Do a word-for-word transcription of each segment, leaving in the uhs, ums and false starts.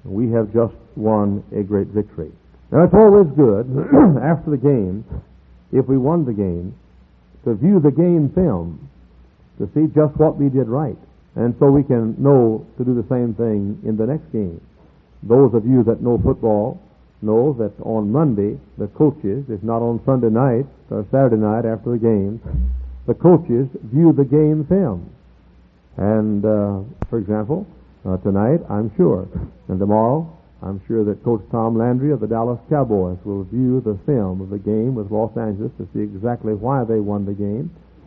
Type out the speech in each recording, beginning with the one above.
we have just won a great victory. Now, it's always good, after the game, if we won the game, to view the game film to see just what we did right. And so we can know to do the same thing in the next game. Those of you that know football know that on Monday, the coaches, if not on Sunday night or Saturday night after the game, the coaches view the game film. And, uh, for example, uh, tonight, I'm sure, and tomorrow, I'm sure that Coach Tom Landry of the Dallas Cowboys will view the film of the game with Los Angeles to see exactly why they won the game.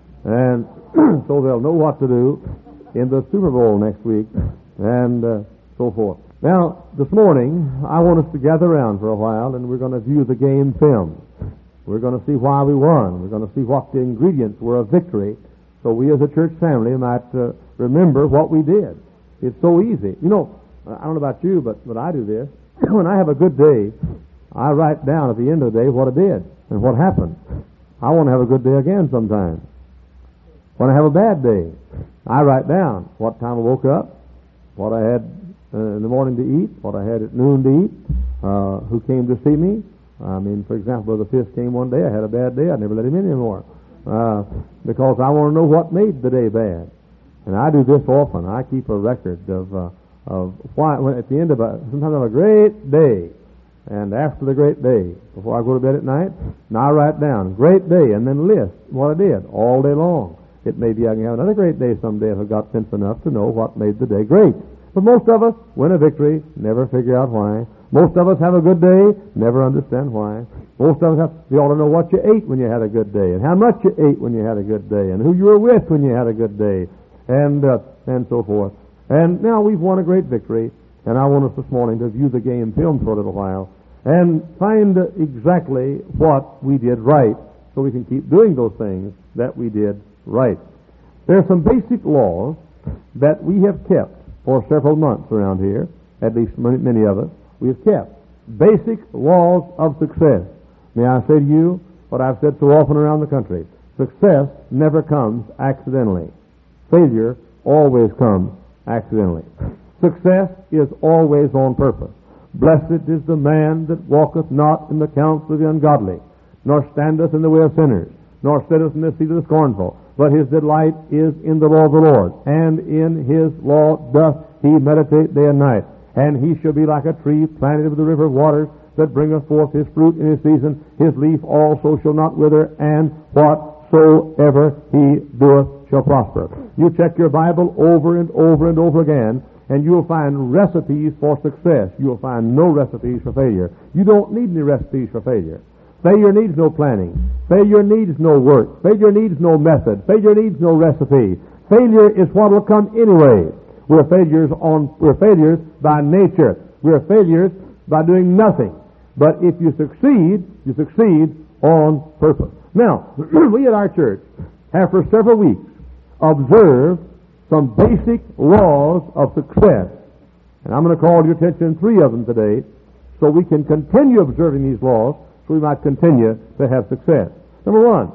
And so they'll know what to do in the Super Bowl next week, and uh, so forth. Now, this morning, I want us to gather around for a while, and we're going to view the game film. We're going to see why we won. We're going to see what the ingredients were of victory, so we as a church family might uh, remember what we did. It's so easy. You know, I don't know about you, but, but I do this. When I have a good day, I write down at the end of the day what I did and what happened. I want to have a good day again sometime. When I have a bad day, I write down what time I woke up, what I had uh, in the morning to eat, what I had at noon to eat, uh, who came to see me. I mean, for example, Brother Fisk came one day. I had a bad day. I never let him in anymore uh, because I want to know what made the day bad. And I do this often. I keep a record of uh, of why. When at the end of a sometimes of a great day, and after the great day, before I go to bed at night, and I write down great day and then list what I did all day long. It may be I can have another great day someday if I've got sense enough to know what made the day great. But most of us win a victory, never figure out why. Most of us have a good day, never understand why. Most of us have, you ought to know what you ate when you had a good day, and how much you ate when you had a good day, and who you were with when you had a good day, and uh, and so forth. And now we've won a great victory, and I want us this morning to view the game film for a little while and find exactly what we did right so we can keep doing those things that we did right. There are some basic laws that we have kept for several months around here, at least many of us. We have kept basic laws of success. May I say to you what I've said so often around the country? Success never comes accidentally. Failure always comes accidentally. Success is always on purpose. Blessed is the man that walketh not in the counsel of the ungodly, nor standeth in the way of sinners, nor sitteth in the seat of the scornful, but his delight is in the law of the Lord, and in his law doth he meditate day and night. And he shall be like a tree planted by the river of waters, that bringeth forth his fruit in his season. His leaf also shall not wither, and whatsoever he doeth shall prosper. You check your Bible over and over and over again, and you'll find recipes for success. You'll find no recipes for failure. You don't need any recipes for failure. Failure needs no planning. Failure needs no work. Failure needs no method. Failure needs no recipe. Failure is what will come anyway. We're failures on. We're failures by nature. We're failures by doing nothing. But if you succeed, you succeed on purpose. Now, we at our church have for several weeks observed some basic laws of success. And I'm going to call your attention to three of them today so we can continue observing these laws so we might continue to have success. Number one,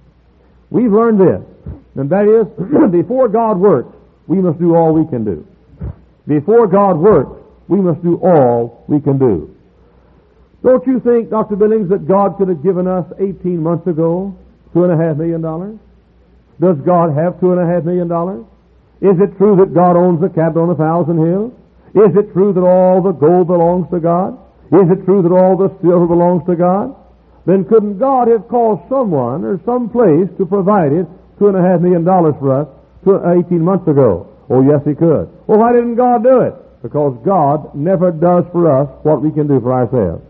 we've learned this, and that is, before God works, we must do all we can do. Before God works, we must do all we can do. Don't you think, Doctor Billings, that God could have given us eighteen months ago two and a half million dollars? Does God have two and a half million dollars? Is it true that God owns the cattle on a thousand hills? Is it true that all the gold belongs to God? Is it true that all the silver belongs to God? Then couldn't God have caused someone or some place to provide it two and a half million dollars for us eighteen months ago? Oh, yes, He could. Well, why didn't God do it? Because God never does for us what we can do for ourselves.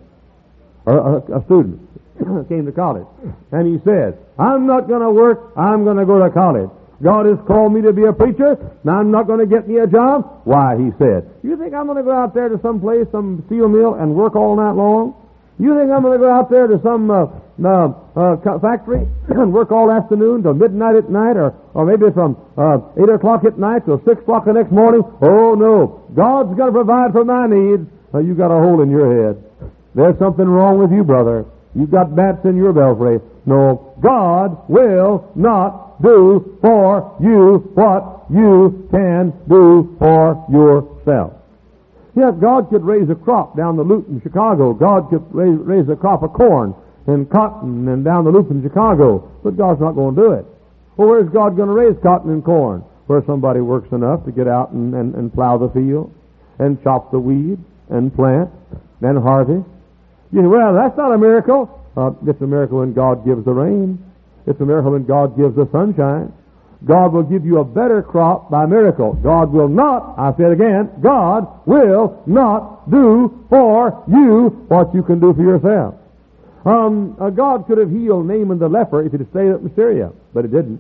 A, a, a student came to college, and he said, I'm not going to work, I'm going to go to college. God has called me to be a preacher, and I'm not going to get me a job. Why, he said, you think I'm going to go out there to some place, some steel mill, and work all night long? You think I'm going to go out there to some uh, uh, uh, factory and work all afternoon till midnight at night, or, or maybe from uh, eight o'clock at night till six o'clock the next morning? Oh, no. God's going to provide for my needs. Uh, you got a hole in your head. There's something wrong with you, brother. You've got bats in your belfry. No, God will not do for you what you can do for yourself. Yes, God could raise a crop down the loop in Chicago. God could raise, raise a crop of corn and cotton and down the loop in Chicago. But God's not going to do it. Well, where's God going to raise cotton and corn? Where somebody works enough to get out and, and, and plow the field and chop the weed and plant and harvest. You know, well, that's not a miracle. Uh, it's a miracle when God gives the rain. It's a miracle when God gives the sunshine. God will give you a better crop by miracle. God will not, I say it again, God will not do for you what you can do for yourself. Um, uh, God could have healed Naaman the leper if he'd stayed up in Syria, but he didn't.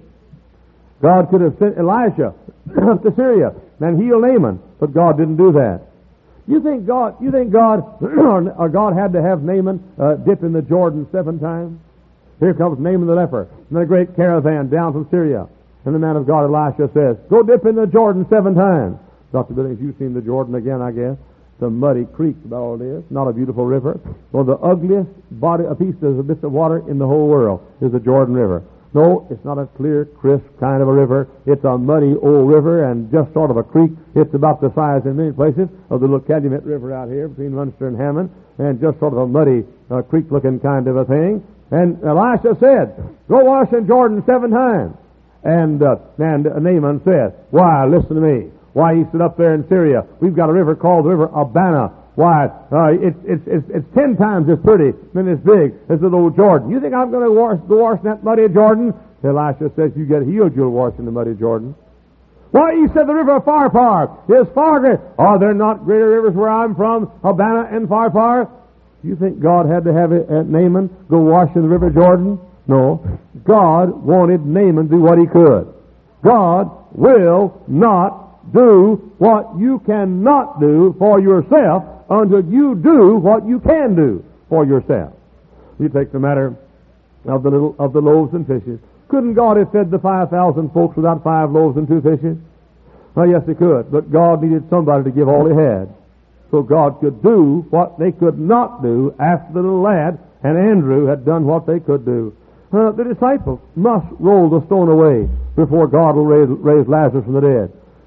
God could have sent Elisha up to Syria and healed Naaman, but God didn't do that. You think God, you think God, or God had to have Naaman uh, dip in the Jordan seven times? Here comes Naaman the leper, and a great caravan down from Syria. And the man of God, Elisha, says, go dip in the Jordan seven times. Doctor Billings, you've seen the Jordan again, I guess. It's a muddy creek, about all it is. Not a beautiful river. One of the ugliest body, a piece of bits of water in the whole world is the Jordan River. No, it's not a clear, crisp kind of a river. It's a muddy old river and just sort of a creek. It's about the size in many places of the little Calumet River out here between Munster and Hammond, and just sort of a muddy uh, creek-looking kind of a thing. And Elisha said, go wash in Jordan seven times. And, uh, and Naaman said, why, listen to me. Why, he stood up there in Syria. We've got a river called the River Abana. Why, uh, it's, it's, it's, it's ten times as pretty and as big as the old Jordan. You think I'm going to wash, go wash in that muddy Jordan? Elisha says, you get healed, you'll wash in the muddy Jordan. Why, he said the river of Pharpar is far greater. Are there not greater rivers where I'm from, Abana and Pharpar? You think God had to have it at Naaman go wash in the river Jordan? No. God wanted Naaman to do what he could. God will not do what you cannot do for yourself until you do what you can do for yourself. You take the matter of the little of the loaves and fishes. Couldn't God have fed the five thousand folks without five loaves and two fishes? Well, yes, he could, but God needed somebody to give all he had. So God could do what they could not do after the little lad and Andrew had done what they could do. Uh, the disciples must roll the stone away before God will raise, raise Lazarus from the dead.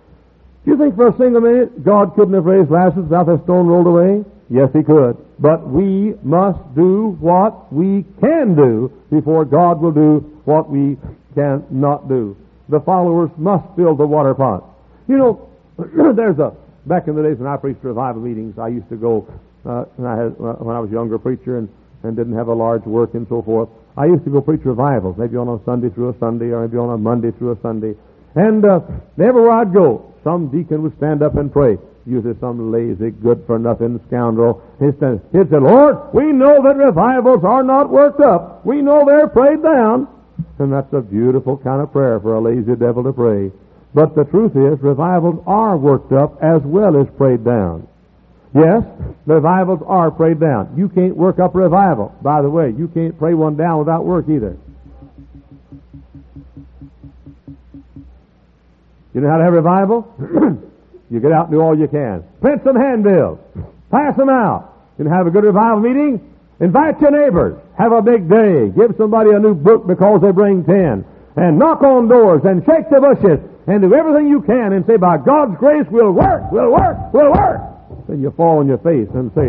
Do you think for a single minute God couldn't have raised Lazarus without that stone rolled away? Yes, he could. But we must do what we can do before God will do what we cannot do. The followers must fill the water pot. You know, there's a, back in the days when I preached revival meetings, I used to go, uh, when, I had, uh, when I was a younger preacher and, and didn't have a large work and so forth, I used to go preach revivals, maybe on a Sunday through a Sunday, or maybe on a Monday through a Sunday. And uh, everywhere I'd go, some deacon would stand up and pray. Usually some lazy, good-for-nothing scoundrel. He'd say, he'd say, Lord, we know that revivals are not worked up. We know they're prayed down. And that's a beautiful kind of prayer for a lazy devil to pray. But the truth is, revivals are worked up as well as prayed down. Yes, revivals are prayed down. You can't work up a revival. By the way, you can't pray one down without work either. You know how to have revival? You get out and do all you can. Print some handbills. Pass them out. You can have a good revival meeting. Invite your neighbors. Have a big day. Give somebody a new book because they bring ten. And knock on doors and shake the bushes and do everything you can and say, by God's grace, we'll work, we'll work, we'll work. Then you fall on your face and say,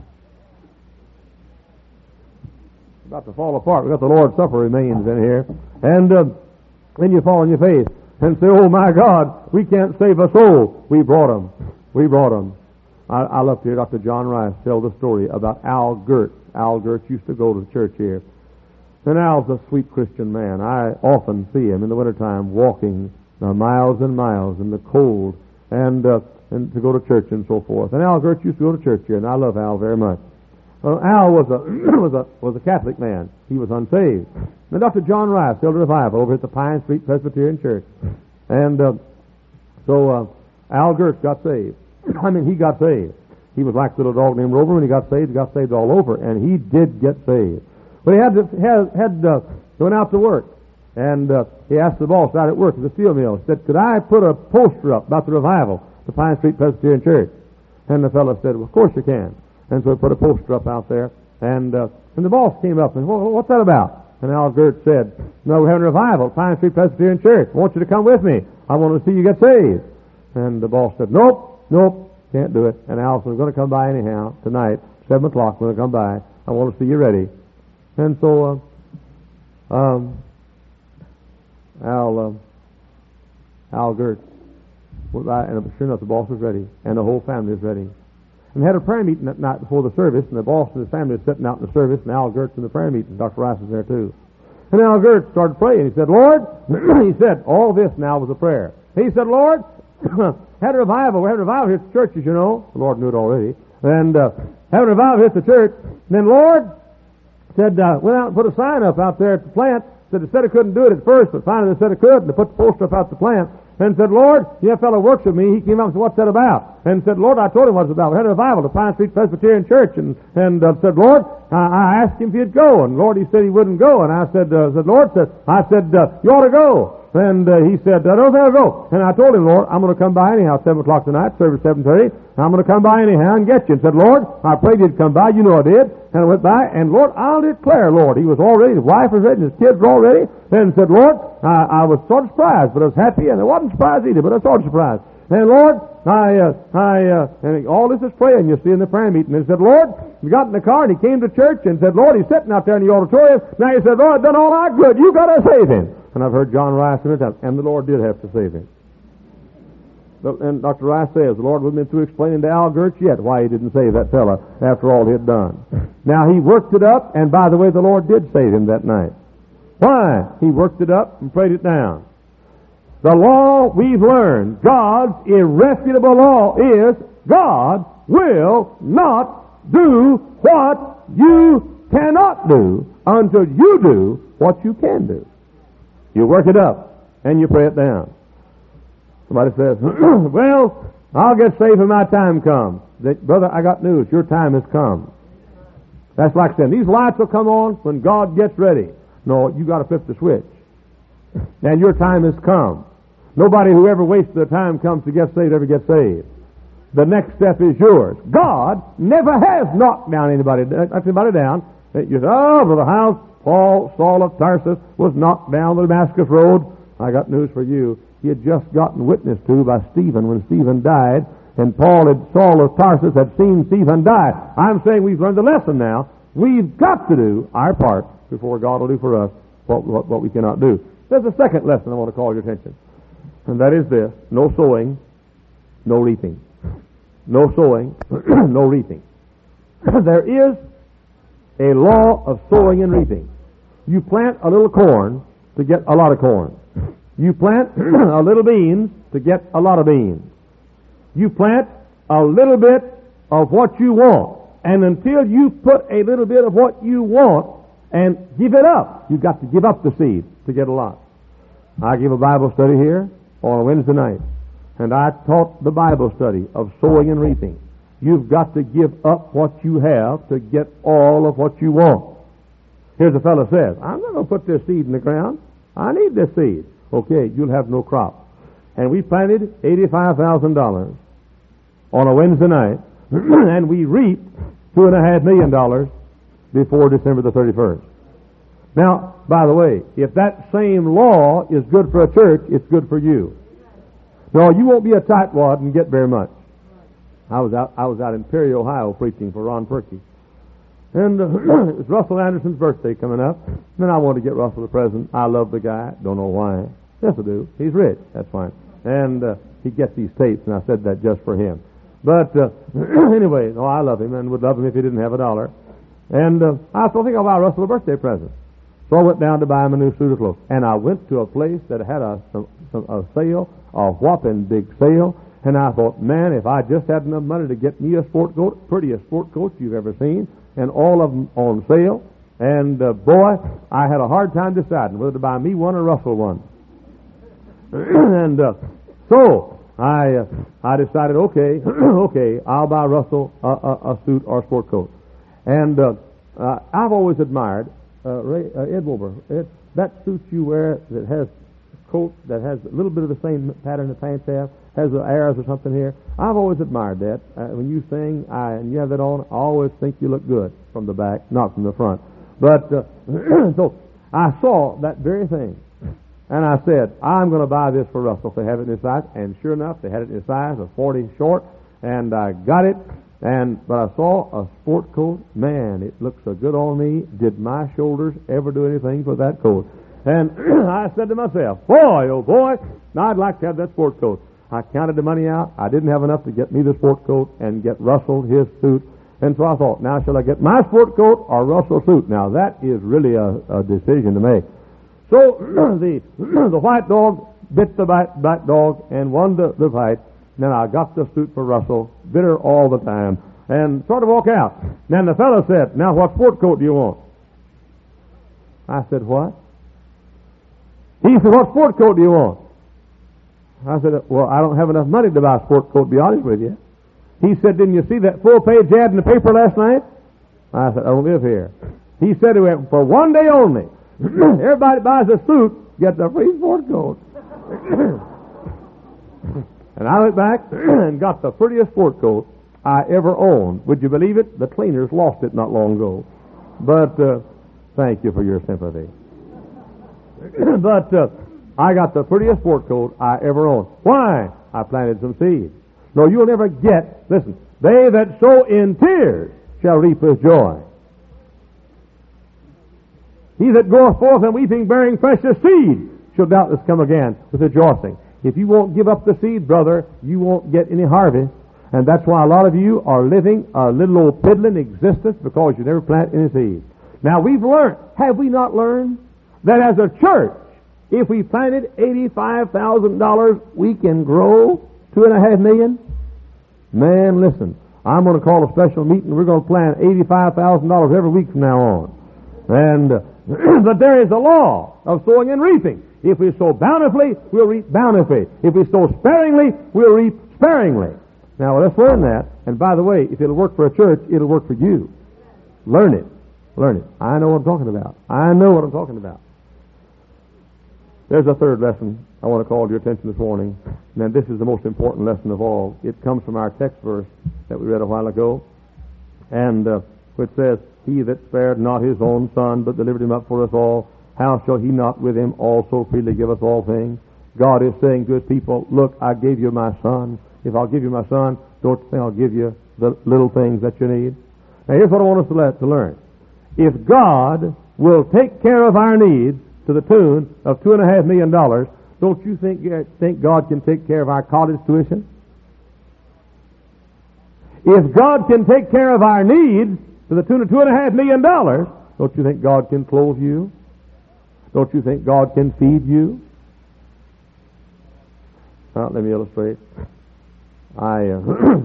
about to fall apart. We've got the Lord's Supper remains in here. And uh, then you fall on your face and say, oh my God, we can't save a soul. We brought them. We brought them. I, I love to hear Doctor John Rice tell the story about Al Gert. Al Gert used to go to the church here. And Al's a sweet Christian man. I often see him in the wintertime walking uh, miles and miles in the cold and uh, and to go to church and so forth. And Al Gert used to go to church here, and I love Al very much. Well, Al was a was a was a Catholic man. He was unsaved. And Doctor John Rice held a revival over at the Pine Street Presbyterian Church, and uh, so uh, Al Gert got saved. I mean, he got saved. He was like the little dog named Rover. When he got saved, he got saved all over, and he did get saved. But he had to, had, had uh, went out to work, and uh, he asked the boss out at work at the steel mill. He said, could I put a poster up about the revival at the Pine Street Presbyterian Church? And the fellow said, well, of course you can. And so he put a poster up out there, and uh, and the boss came up and, well, what's that about? And Al Gert said, no, we're having a revival at Pine Street Presbyterian Church. I want you to come with me. I want to see you get saved. And the boss said, nope, nope. Can't do it. And Al said, I'm going to come by anyhow tonight, seven o'clock. I'm going to come by. I want to see you ready. And so, uh, um, Al, uh, Al Gertz went by, and sure enough, the boss was ready, and the whole family was ready. And we had a prayer meeting that night before the service, and the boss and his family was sitting out in the service, and Al Gertz in the prayer meeting. Doctor Rice was there too. And Al Gertz started praying. He said, Lord, he said, all this now was a prayer. He said, Lord, had a revival. We had a revival here at the church, as you know. The Lord knew it already. And uh, had a revival here at the church. And then, Lord, said, uh, went out and put a sign up out there at the plant. Said they said I couldn't do it at first, but finally they said I could, and they put the poster up out the plant. And said, Lord, yeah, fellow works with me. He came up and said, what's that about? And said, Lord, I told him what it was about. We had a revival at Pine Street Presbyterian Church. And, and uh, said, Lord, I, I asked him if he'd go. And Lord, he said he wouldn't go. And I said, uh, said Lord, said, I said, uh, you ought to go. And uh, he said, I don't think I'll go. And I told him, Lord, I'm going to come by anyhow at seven o'clock tonight, service seven thirty. I'm going to come by anyhow and get you. And said, Lord, I prayed you'd come by. You know I did. And I went by, and Lord, I'll declare, Lord, he was all ready. His wife was ready, and his kids were all ready. And said, Lord, I, I was sort of surprised, but I was happy, and I wasn't surprised either, but I was sort of surprised. And Lord, I, uh, I, uh, and all this is praying, you see, in the prayer meeting. And he said, Lord, he got in the car, and he came to church, and said, Lord, he's sitting out there in the auditorium. Now he said, Lord, I've done all I could. You got to save him. And I've heard John Rice many times, and the Lord did have to save him. But, and Doctor Rice says, the Lord wasn't been through explaining to Al Gertz yet why he didn't save that fella after all he had done. Now, he worked it up, and by the way, the Lord did save him that night. Why? He worked it up and prayed it down. The law we've learned, God's irrefutable law is, God will not do what you cannot do until you do what you can do. You work it up, and you pray it down. Somebody says, well, I'll get saved when my time comes. They, brother, I got news. Your time has come. That's like saying, these lights will come on when God gets ready. No, you got to flip the switch. And your time has come. Nobody who ever wastes their time comes to get saved ever gets saved. The next step is yours. God never has knocked down anybody, knocked anybody down. You say, oh, Brother House, Paul, Saul of Tarsus was knocked down the Damascus Road. I got news for you. He had just gotten witnessed to by Stephen when Stephen died, and Paul had, Saul of Tarsus had seen Stephen die. I'm saying we've learned the lesson now. We've got to do our part before God will do for us what, what, what we cannot do. There's a second lesson I want to call your attention, and that is this: no sowing, no reaping. No sowing, no reaping. There is a law of sowing and reaping. You plant a little corn to get a lot of corn. You plant a little beans to get a lot of beans. You plant a little bit of what you want. And until you put a little bit of what you want and give it up, you've got to give up the seed to get a lot. I give a Bible study here on a Wednesday night, and I taught the Bible study of sowing and reaping. You've got to give up what you have to get all of what you want. Here's a fellow says, I'm not going to put this seed in the ground. I need this seed. Okay, you'll have no crop. And we planted eighty-five thousand dollars on a Wednesday night, and we reaped two and a half million dollars before December the thirty-first. Now, by the way, if that same law is good for a church, it's good for you. No, you won't be a tightwad and get very much. I was out, I was out in Perry, Ohio, preaching for Ron Perky. And uh, it was Russell Anderson's birthday coming up. And I wanted to get Russell a present. I love the guy. Don't know why. Yes, I do. He's rich. That's fine. And uh, he gets these tapes, and I said that just for him. But uh, anyway, no, I love him and would love him if he didn't have a dollar. And uh, I still think I'll buy Russell a birthday present. So I went down to buy him a new suit of clothes. And I went to a place that had a, some, some, a sale, a whopping big sale. And I thought, man, if I just had enough money to get me a sport coat, prettiest sport coat you've ever seen, and all of them on sale. And uh, boy, I had a hard time deciding whether to buy me one or Russell one. and uh, so I uh, I decided, okay, okay, I'll buy Russell a, a, a suit or a sport coat. And uh, uh, I've always admired uh, Ray, uh, Ed Wilbur. Ed, that suit you wear that has a coat that has a little bit of the same pattern the pants have, has the arrows or something here. I've always admired that. Uh, when you sing I, and you have that on, I always think you look good from the back, not from the front. But uh, so I saw that very thing. And I said, I'm going to buy this for Russell if they have it in his size. And sure enough, they had it in his size of forty short. and I got it. And but I saw a sport coat. Man, it looked so good on me. Did my shoulders ever do anything for that coat? And I said to myself, boy, oh boy, now I'd like to have that sport coat. I counted the money out. I didn't have enough to get me the sport coat and get Russell his suit. And so I thought, now shall I get my sport coat or Russell's suit? Now that is really a, a decision to make. So the the white dog bit the black, black dog and won the, the fight. Then I got the suit for Russell, bitter all the time, and sort of walk out. Then the fellow said, now what sport coat do you want? I said, what? He said, what sport coat do you want? I said, well, I don't have enough money to buy a sport coat, to be honest with you. He said, didn't you see that full-page ad in the paper last night? I said, I don't live here. He said, for one day only, everybody buys a suit, gets a free sport coat. And I went back and got the prettiest sport coat I ever owned. Would you believe it? The cleaners lost it not long ago. But uh, thank you for your sympathy. But uh, I got the prettiest sport coat I ever owned. Why? I planted some seeds. No, you'll never get, listen, they that sow in tears shall reap with joy. He that goeth forth in weeping, bearing precious seed, shall doubtless come again with rejoicing. If you won't give up the seed, brother, you won't get any harvest. And that's why a lot of you are living a little old piddling existence because you never plant any seed. Now we've learned, have we not learned, that as a church, if we planted eighty-five thousand dollars, we can grow two and a half million? Man, listen, I'm going to call a special meeting. We're going to plant eighty-five thousand dollars every week from now on. And uh, but there is a law of sowing and reaping. If we sow bountifully, we'll reap bountifully. If we sow sparingly, we'll reap sparingly. Now, let's learn that. And by the way, if it'll work for a church, it'll work for you. Learn it. Learn it. I know what I'm talking about. I know what I'm talking about. There's a third lesson I want to call to your attention this morning. And this is the most important lesson of all. It comes from our text verse that we read a while ago. And uh, which says, he that spared not his own son, but delivered him up for us all, how shall he not with him also freely give us all things? God is saying to his people, look, I gave you my son. If I'll give you my son, don't think I'll give you the little things that you need. Now here's what I want us to, let, to learn. If God will take care of our needs to the tune of two and a half million dollars, don't you think, think God can take care of our college tuition? If God can take care of our needs to the tune of two and a half million dollars, don't you think God can clothe you? Don't you think God can feed you? Well, let me illustrate. I, uh,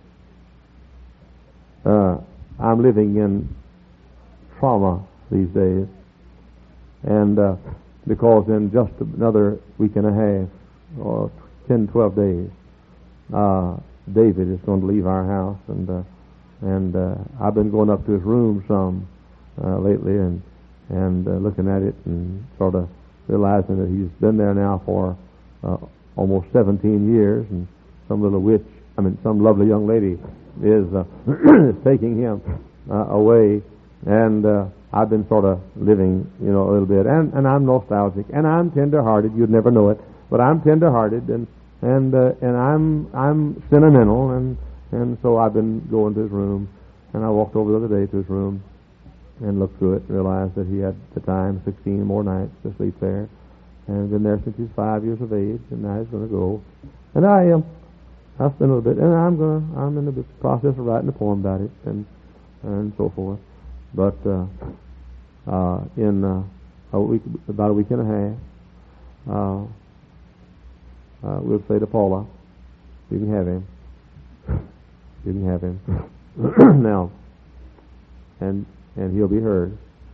uh, I'm living in trauma these days, and uh, because in just another week and a half, or ten, twelve days, uh, David is going to leave our house, and uh, and uh, I've been going up to his room some uh, lately, and and uh, looking at it, and sort of realizing that he's been there now for uh, almost seventeen years, and some little witch, I mean, some lovely young lady is uh, is taking him uh, away, and uh, I've been sort of living, you know, a little bit, and, and I'm nostalgic, and I'm tender-hearted. You'd never know it, but I'm tender-hearted, and and uh, and I'm I'm sentimental, and and so I've been going to his room, and I walked over the other day to his room, and looked through it, and realized that he had the time sixteen more nights to sleep there, and been there since he's five years of age, and now he's going to go, and I am. Um, I spent a little bit, and I'm gonna, I'm in the process of writing a poem about it, and and so forth. But uh, uh, in uh, a week, about a week and a half, uh, uh, we'll say to Paula, "You can have him. You can have him now, and and he'll be hers."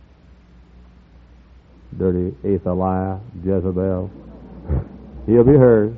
Dirty Athaliah, Jezebel, he'll be hers.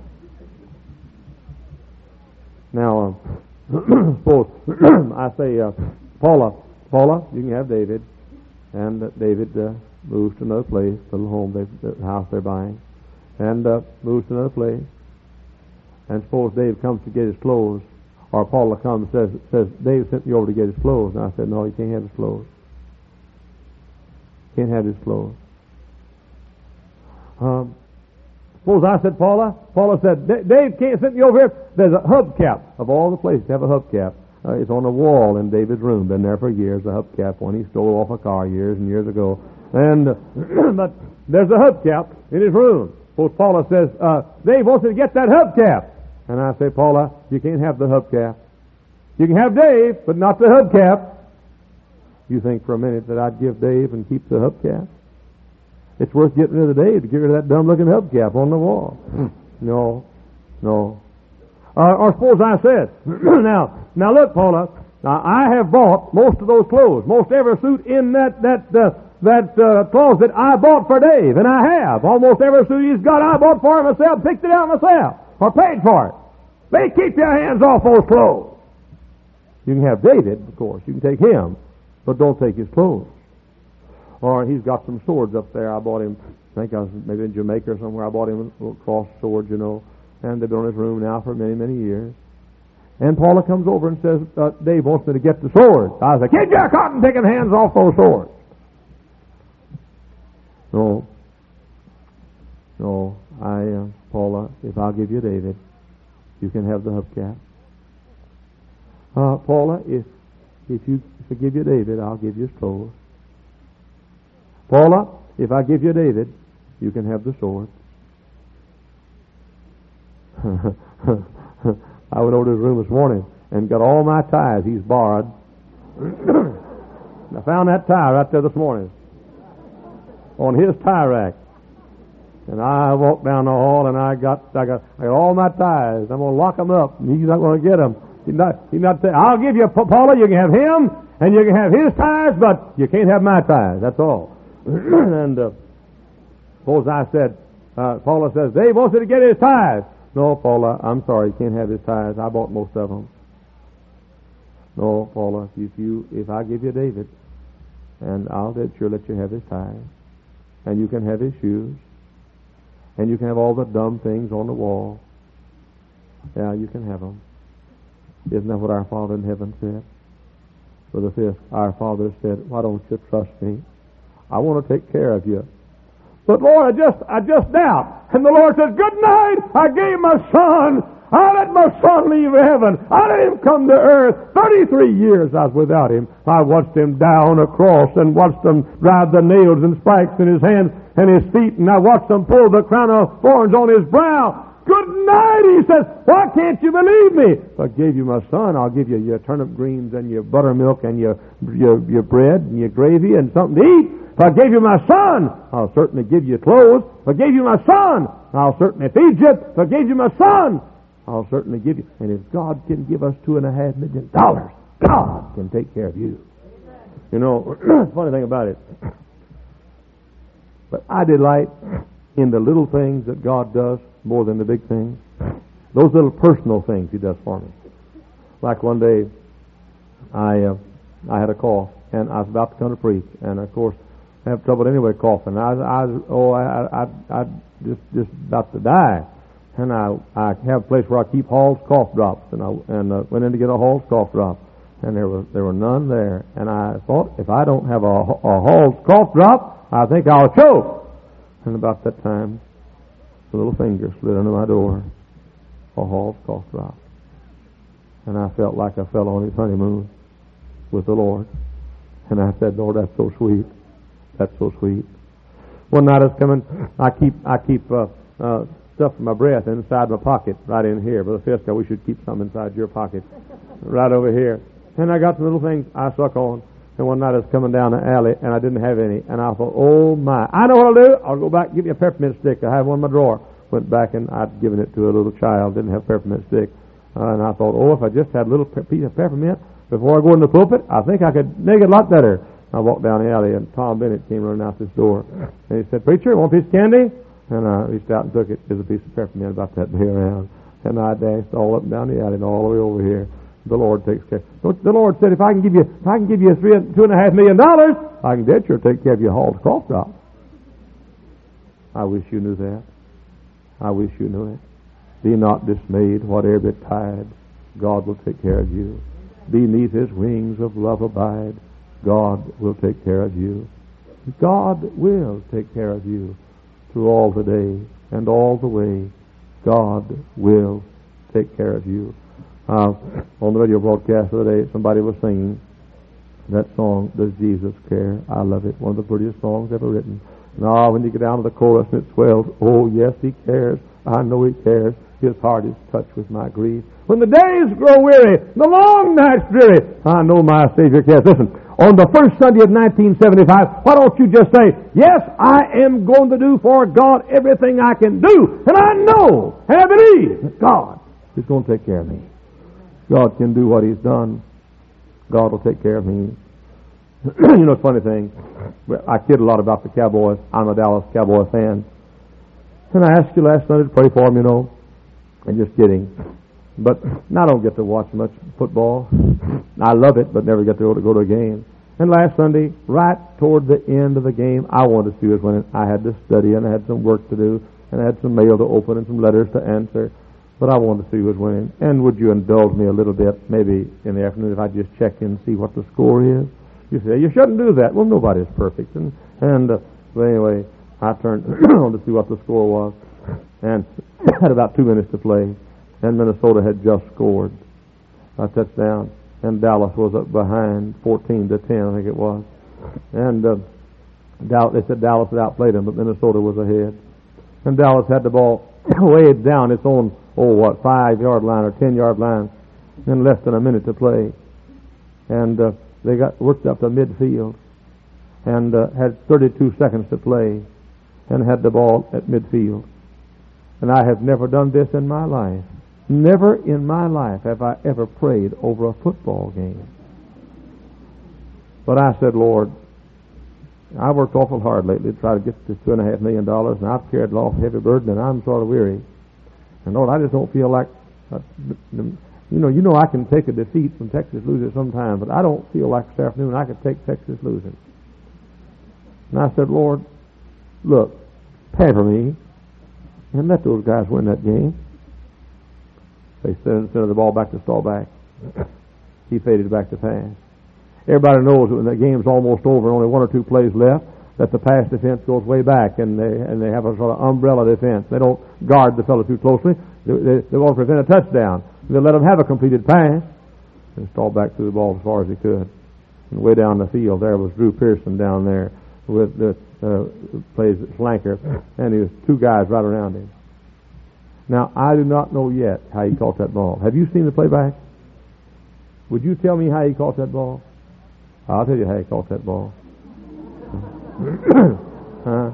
Now, uh, suppose I say, uh, Paula, Paula, you can have David, and uh, David uh, moves to another place, the little home, they, the house they're buying, and uh, moves to another place. And suppose Dave comes to get his clothes, or Paula comes and says, says, Dave sent me over to get his clothes. And I said, no, you can't have his clothes. Can't have his clothes. Um, Suppose I said, Paula, Paula said, Dave, can't send you over here. There's a hubcap. Of all the places to have a hubcap, uh, it's on the wall in David's room. Been there for years, a hubcap, one he stole off a car years and years ago. And uh, but there's a hubcap in his room. Suppose Paula says, uh, Dave wants you to get that hubcap. And I say, Paula, you can't have the hubcap. You can have Dave, but not the hubcap. You think for a minute that I'd give Dave and keep the hubcap? It's worth getting rid of Dave to get rid of that dumb-looking hubcap on the wall. No, no. Uh, or suppose I said, now, now look, Paula, now I have bought most of those clothes, most every suit in that that uh, that uh, closet I bought for Dave, and I have. Almost every suit he's got I bought for him myself, picked it out myself, or paid for it. They keep your hands off those clothes. You can have David, of course. You can take him, but don't take his clothes. Or he's got some swords up there. I bought him, I think I was maybe in Jamaica or somewhere. I bought him a little cross sword, you know, and they've been in his room now for many, many years. And Paula comes over and says, uh, Dave wants me to get the sword. I said, keep your cotton picking hands off those swords. No. No. I, uh, Paula, if I'll give you David, you can have the hubcap. Uh, Paula, if if you if I give you David, I'll give you his clothes. Paula, if I give you David, you can have the sword. I went over to his room this morning and got all my ties he's borrowed. I found that tie right there this morning on his tie rack. And I walked down the hall and I got I got, I got all my ties. I'm going to lock them up. And he's not going to get them. He's not, he's not t- I'll give you, Paula, you can have him and you can have his ties, but you can't have my ties. That's all. And uh, suppose I said, uh, Paula says, Dave wants you to get his ties. No, Paula, I'm sorry, you can't have his ties. I bought most of them. No, Paula, if you if I give you David, and I'll let sure let you have his ties, and you can have his shoes, and you can have all the dumb things on the wall. Yeah, you can have them. Isn't that what our Father in heaven said? For the fifth, our Father said, why don't you trust me? I want to take care of you. But Lord, I just I just doubt. And the Lord said, good night. I gave my son. I let my son leave heaven. I let him come to earth. Thirty-three years I was without him. I watched him down a cross and watched him drive the nails and spikes in his hands and his feet, and I watched him pull the crown of thorns on his brow. Good night, he says. Why can't you believe me? If I gave you my son, I'll give you your turnip greens and your buttermilk and your, your, your bread and your gravy and something to eat. If I gave you my son, I'll certainly give you clothes. If I gave you my son, I'll certainly feed you. If I gave you my son, I'll certainly give you. And if God can give us two and a half million dollars, God can take care of you. You know, funny thing about it, but I delight in the little things that God does more than the big things. Those little personal things He does for me. Like one day, I uh, I had a cough, and I was about to come to preach, and of course, I have trouble anyway coughing. I, I oh, I, I, I just just about to die, and I I have a place where I keep Hall's cough drops, and I and uh, went in to get a Hall's cough drop, and there was there were none there, and I thought if I don't have a, a Hall's cough drop, I think I'll choke. And about that time, a little finger slid under my door, a Hall's cough drop, and I felt like I fell on his honeymoon with the Lord. And I said, Lord, that's so sweet. That's so sweet. One night I was coming, I keep I keep uh, uh, stuff in my breath inside my pocket, right in here. Brother Fisk, we should keep some inside your pocket, right over here. And I got some little things I suck on. And one night I was coming down the alley, and I didn't have any. And I thought, oh, my. I know what I'll do. I'll go back and give you a peppermint stick. I have one in my drawer. Went back, and I'd given it to a little child. Didn't have a peppermint stick. Uh, and I thought, oh, if I just had a little pe- piece of peppermint before I go in the pulpit, I think I could make it a lot better. I walked down the alley, and Tom Bennett came running out this door. And he said, preacher, want a piece of candy? And I reached out and took it. There's a piece of peppermint about that big around. And I danced all up and down the alley and all the way over here. The Lord takes care. The Lord said, if I can give you, if I can give you three, two and a half million dollars, I can bet you'll take care of your Hall's cough drop. I wish you knew that. I wish you knew it. Be not dismayed, whatever betide, God will take care of you. Beneath His wings of love abide, God will take care of you. God will take care of you through all the day and all the way, God will take care of you. Uh, on the radio broadcast the other day, somebody was singing that song, Does Jesus Care? I love it. One of the prettiest songs ever written. Now, when you get down to the chorus and it swells, oh, yes, He cares. I know He cares. His heart is touched with my grief. When the days grow weary, the long nights dreary, I know my Savior cares. Listen, on the first Sunday of nineteen seventy-five, why don't you just say, yes, I am going to do for God everything I can do, and I know and I believe that God is going to take care of me. God can do what He's done. God will take care of me. You know, funny thing, I kid a lot about the Cowboys. I'm a Dallas Cowboy fan. And I asked you last Sunday to pray for them, you know. I'm just kidding. But I don't get to watch much football. I love it, but never get to go to, go to a game. And last Sunday, right toward the end of the game, I wanted to see who was winning. I had to study, and I had some work to do, and I had some mail to open and some letters to answer. But I wanted to see who was winning. And would you indulge me a little bit, maybe in the afternoon, if I just check in and see what the score is? You say, you shouldn't do that. Well, nobody's perfect. And, and uh, but anyway, I turned on to see what the score was. And had about two minutes to play. And Minnesota had just scored a touchdown. And Dallas was up behind fourteen to ten, I think it was. And uh, Dallas, they said Dallas had outplayed them, but Minnesota was ahead. And Dallas had the ball way down its own, oh, what, five-yard line or ten-yard line, in less than a minute to play. And uh, they got worked up to midfield and uh, had thirty-two seconds to play and had the ball at midfield. And I have never done this in my life. Never in my life have I ever prayed over a football game. But I said, Lord, I worked awful hard lately to try to get to two and a half million dollars, and I've carried an awful heavy burden, and I'm sort of weary. And Lord, I just don't feel like, uh, you know, you know, I can take a defeat from Texas losing sometime, but I don't feel like this afternoon I could take Texas losing. And I said, Lord, look, pamper me, and let those guys win that game. They sent the ball back to Staubach. He faded back to pass. Everybody knows that when the game's almost over, only one or two plays left, that the pass defense goes way back, and they and they have a sort of umbrella defense. They don't guard the fellow too closely. They, they, they want to prevent a touchdown. They let them have a completed pass. And Staubach threw the ball as far as he could. And way down the field, there was Drew Pearson down there with the uh, plays flanker, and he was two guys right around him. Now, I do not know yet how he caught that ball. Have you seen the playback? Would you tell me how he caught that ball? I'll tell you how he caught that ball. Huh?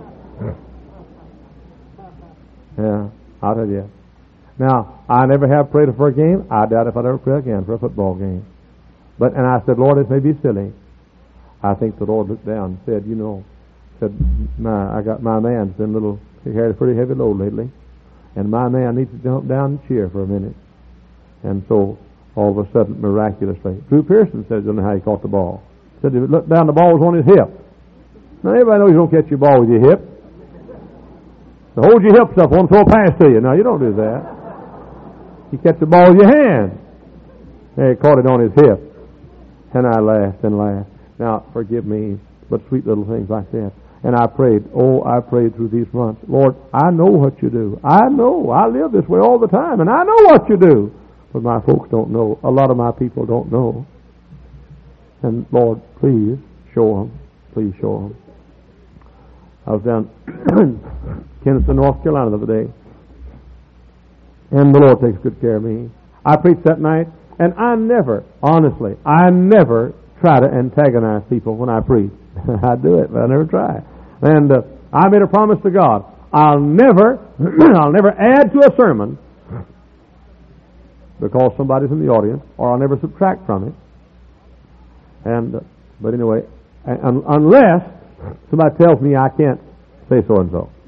Yeah, I'll tell you. Now, I never have prayed for a game. I doubt if I'd ever pray again for a football game. But and I said, Lord, this may be silly. I think the Lord looked down and said, you know, said, my, I got my man's been a little, he carried a pretty heavy load lately. And my man needs to jump down and cheer for a minute. And so, all of a sudden, miraculously, Drew Pearson said, I don't know how he caught the ball. Said, if he looked down, the ball was on his hip. Now, everybody knows you don't catch your ball with your hip. So hold your hips up, I want to throw a pass to you. No, you don't do that. You catch the ball with your hand. There, he caught it on his hip. And I laughed and laughed. Now, forgive me, but sweet little things like that. And I prayed, oh, I prayed through these months. Lord, I know what you do. I know. I live this way all the time, and I know what you do. But my folks don't know. A lot of my people don't know. And Lord, please show them. Please show them. I was down in Kinston, North Carolina the other day, and the Lord takes good care of me. I preached that night, and I never, honestly, I never try to antagonize people when I preach. I do it, but I never try. And uh, I made a promise to God. I'll never, I'll never add to a sermon because somebody's in the audience, or I'll never subtract from it. And uh, but anyway, un- unless somebody tells me I can't say so and so.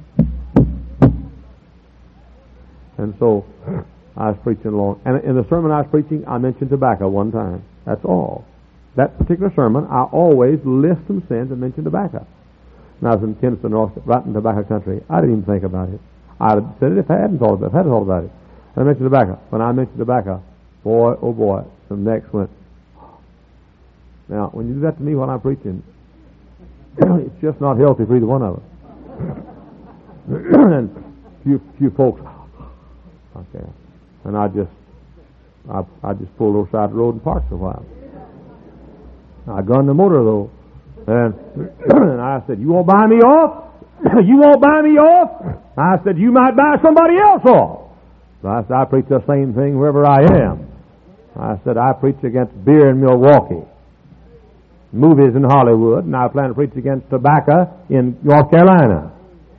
And so I was preaching along, and in the sermon I was preaching, I mentioned tobacco one time. That's all. That particular sermon, I always list some sins and mention tobacco. And I was in Kinston, North, right in tobacco country. I didn't even think about it. I'd have said it if I hadn't thought about it. If I hadn't thought about it. And I mentioned tobacco. When I mentioned tobacco, boy, oh boy, the necks went. Now, when you do that to me while I'm preaching, it's just not healthy for either one of us. and, few few folks. Okay, and I just I I just pulled over side of the road and parked for a while. I gunned the motor though, and and I said, "You won't buy me off? You won't buy me off?" I said, "You might buy somebody else off." So I said, "I preach the same thing wherever I am." I said, "I preach against beer in Milwaukee, movies in Hollywood, and I plan to preach against tobacco in North Carolina."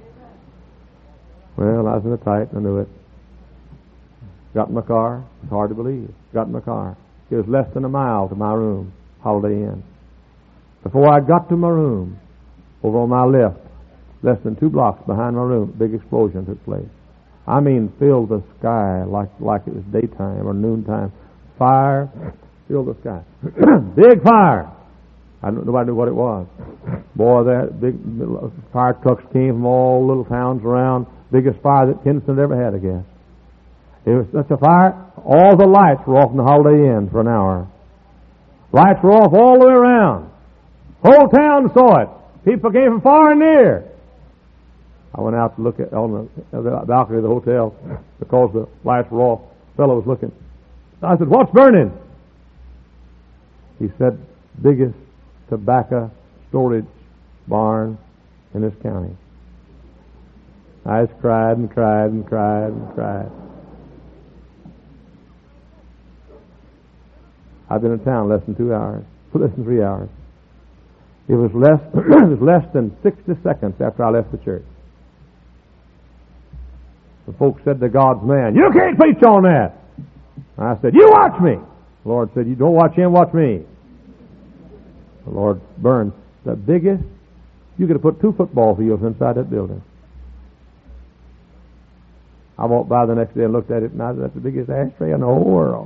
Well, I was in the tight, I knew it. Got in my car. It's hard to believe. Got in my car. It was less than a mile to my room, Holiday Inn. Before I got to my room, over on my left, less than two blocks behind my room, big explosion took place. I mean, filled the sky like like it was daytime or noontime. Fire filled the sky. Big fire. I don't, nobody knew what it was. Boy, that big fire trucks came from all little towns around. Biggest fire that Kinston ever had, I guess. It was such a fire, all the lights were off in the Holiday Inn for an hour. Lights were off all the way around. Whole town saw it. People came from far and near. I went out to look at on the, the balcony of the hotel because the lights were off. The fellow was looking. I said, "What's burning?" He said, "Biggest tobacco storage barn in this county." I just cried and cried and cried and cried. I've been in town less than two hours, less than three hours. It was less, it was less than sixty seconds after I left the church. The folks said to God's man, "You can't preach on that." I said, "You watch me." The Lord said, "You don't watch him, watch me." The Lord burned the biggest. You could have put two football fields inside that building. I walked by the next day and looked at it, and I said, "That's the biggest ashtray in the whole world."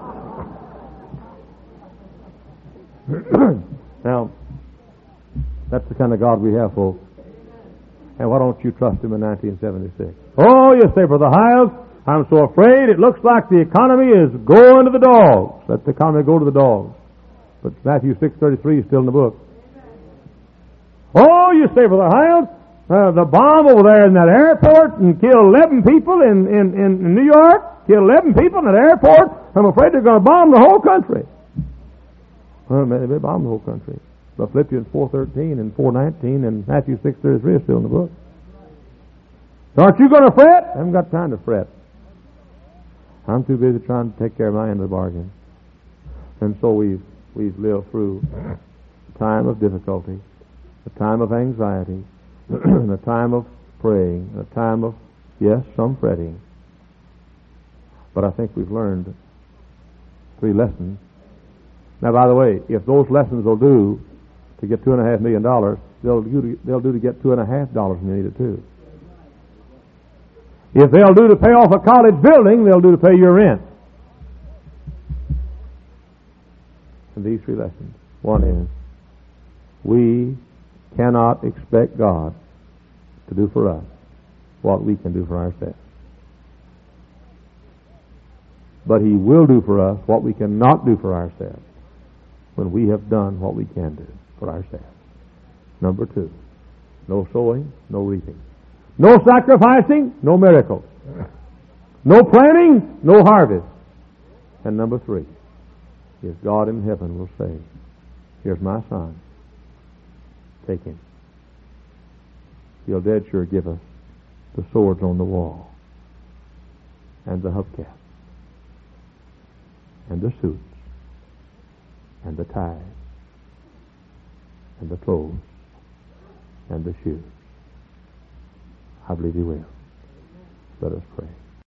Now, that's the kind of God we have, folks. And why don't you trust him in nineteen seventy-six? Oh, you say, "Brother Hiles, I'm so afraid it looks like the economy is going to the dogs." Let the economy go to the dogs. But Matthew six thirty-three is still in the book. Oh, you say, "Brother Hiles, uh, the bomb over there in that airport and killed eleven people in, in, in New York, killed eleven people in that airport. I'm afraid they're going to bomb the whole country." Well, maybe they bomb the whole country. But Philippians four thirteen and four nineteen and Matthew six thirty-three is still in the book. So aren't you going to fret? I haven't got time to fret. I'm too busy trying to take care of my end of the bargain. And so we've, we've lived through a time of difficulty, a time of anxiety, a time of praying, a time of, yes, some fretting. But I think we've learned three lessons. Now, by the way, if those lessons will do to get two and a half million dollars, they'll do to, they'll do to get two and a half dollars when you need it too. If they'll do to pay off a college building, they'll do to pay your rent. And these three lessons. One is, we cannot expect God to do for us what we can do for ourselves. But he will do for us what we cannot do for ourselves when we have done what we can do for ourselves. Number two, no sowing, no reaping. No sacrificing, no miracles. No planting, no harvest. And number three, is God in heaven will say, "Here's my son. Take him. He'll dead sure give us the swords on the wall, and the hubcaps, and the suits, and the ties, and the clothes, and the shoes." I believe he will. Let us pray.